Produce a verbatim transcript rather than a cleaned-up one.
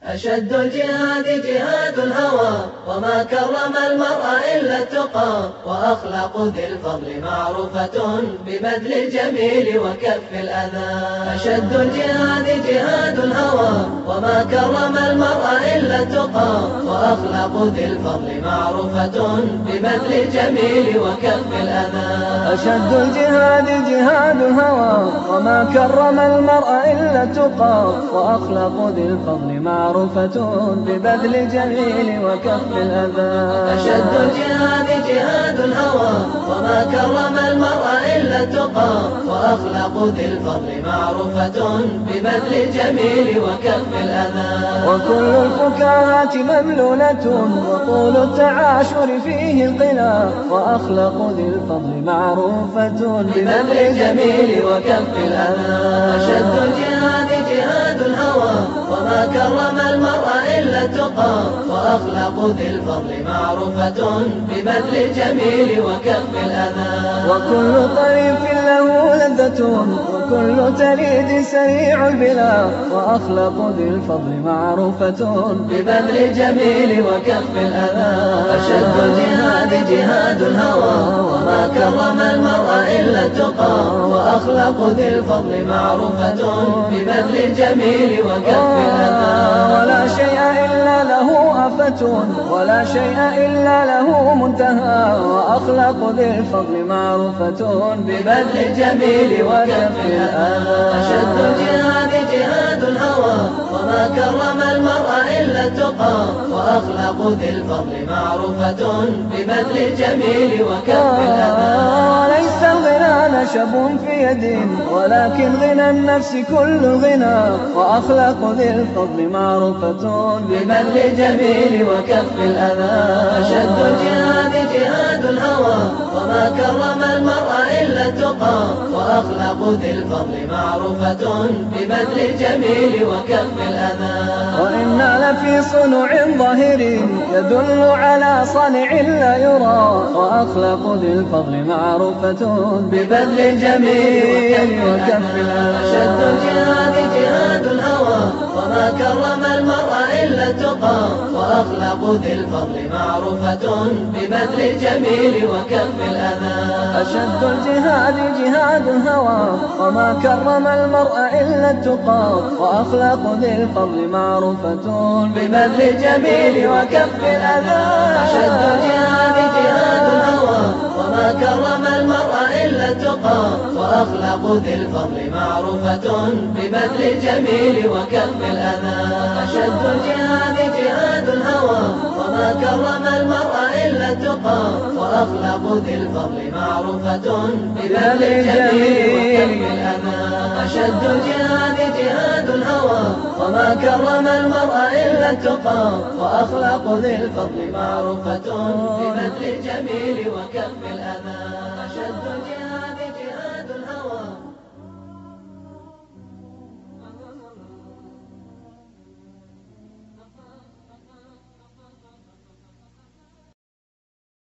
أشد الجهاد جهاد الهوى، وما كرم المرء إلا التقى، وأخلاق ذي الفضل معروفة ببذل الجميل وكف الأذى. أشد الجهاد جهاد الهوى، وما كرم المرء إلا التقى، وأخلاق ذي الفضل معروفة ببذل الجميل وكف الأذى. أشد الجهاد جهاد الهوى، وما كرم المرء إلا التقى، وأخلاق ذي الفضل معروفة ببذل الجميل وكف الأذى. أشد الجهاد جهاد الهوى، وما كرم المرء إلا التقى، وأخلاق ذي الفضل معروفة ببذل الجميل وكف الأذى. وكل الفكاهات مبلولة، وطول التعاشر فيه القنا، وأخلاق ذي الفضل معروفة ببذل الجميل وكف الأذى. أشد الجهاد جهاد الهوى، وما كرم المرء إلا التقى، وأخلاق ذي الفضل معروفة ببذل الجميل وكف الأذى. وكل طريف له لذة، وكل تليد سريع البلا، وأخلاق ذي الفضل معروفة ببذل الجميل وكف الأذى. أشد الجهاد جهاد الهوى، وما كرم المرء إلا التقى، وأخلاق ذي الفضل معروفة ببذل الجميل وكف الأذى. ولا شيء إلا له آفة، ولا شيء إلا له منتهى، وأخلاق ذي الفضل معروفة ببذل الجميل وكف الأذى. أشد الجهاد جهاد الهوى، وما كرم المرء إلا التقى، وأخلاق ذي الفضل معروفة ببذل الجميل وكف الأذى. وليس الغنى نشب في يد، ولكن غنى النفس كل الغنى، وأخلاق ذي الفضل معروفة ببذل الجميل وكف الأذى. أشد الجهاد جهاد الهوى، وما كرم المرء إلا التقى، وأخلاق ذي الفضل معروفة ببذل الجميل وكف الأذى. وإنا لفي صنع ظاهر يدل على صنع لا يرى، وأخلاق ذي الفضل معروفة ببذل الجميل وكف الأذى. أشد الجهاد جهاد الهوى، وما كرم المرء إلا التقى، وأخلاق ذي الفضل معروفة ببذل الجميل وكف الأذى. أشد الجهاد جهاد الهوى، وما كرم المرء إلا التقى، وأخلاق ذي الفضل معروفة ببذل الجميل وكف الأذى. أشد الجهاد جهاد الهوى، وما كرم المرء إلا التقى، وأخلاق ذي الفضل معروفة ببذل الجميل وكف الأذى. أشد الجهاد جهاد الهوى، وما كرم المرء إلا التقى، وأخلاق ذي الفضل معروفة ببذل الجميل وكف الأذى. أشد الجهاد جهاد الهوى، وما كرم المرء إلا التقى، وأخلاق ذي الفضل معروفة ببذل الجميل وكف الأذى. أشد